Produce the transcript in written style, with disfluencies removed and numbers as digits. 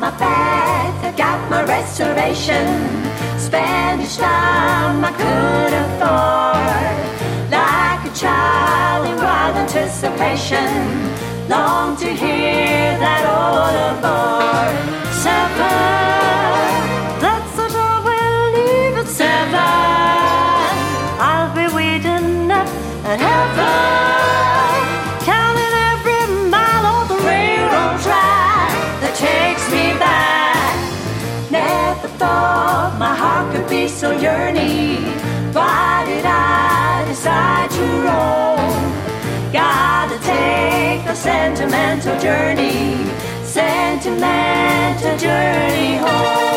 my bags, I got my reservation. Spend each time I could afford. Like a child in wild anticipation, long to hear that all aboard. 7, that's the door we'll leave at 7. I'll be waiting up at heaven, counting every mile on the railroad track that takes me back. Never thought my heart could be so yearning. Why did I decide to roam? Gotta take the sentimental journey home.